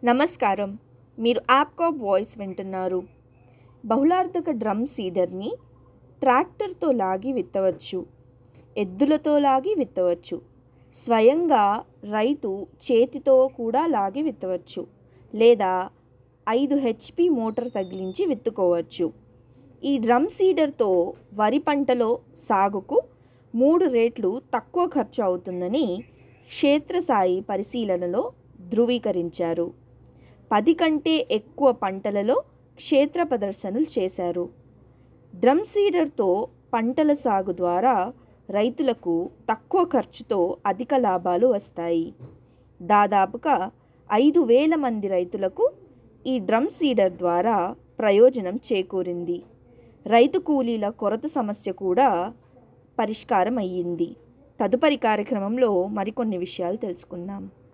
నమస్కారం. మీరు యాప్కాప్ వాయిస్ వింటున్నారు. బహుళార్థక డ్రమ్ సీడర్ని ట్రాక్టర్తో లాగి విత్తవచ్చు, ఎద్దులతో లాగి విత్తవచ్చు, స్వయంగా రైతు చేతితో కూడా లాగి విత్తవచ్చు, లేదా 5 HP మోటార్ తగిలించి విత్తుకోవచ్చు. ఈ డ్రమ్ సీడర్తో వరి పంటలో సాగుకు 3 రెట్లు తక్కువ ఖర్చు అవుతుందని క్షేత్రస్థాయి పరిశీలనలో ధృవీకరించారు. 10 కంటే ఎక్కువ పంటలలో క్షేత్ర ప్రదర్శనలు చేశారు. డ్రమ్ సీడర్తో పంటల సాగు ద్వారా రైతులకు తక్కువ ఖర్చుతో అధిక లాభాలు వస్తాయి. దాదాపుగా 5,000 మంది రైతులకు ఈ డ్రమ్ సీడర్ ద్వారా ప్రయోజనం చేకూరింది. రైతు కూలీల కొరత సమస్య కూడా పరిష్కారం అయ్యింది. తదుపరి కార్యక్రమంలో మరికొన్ని విషయాలు తెలుసుకుందాం.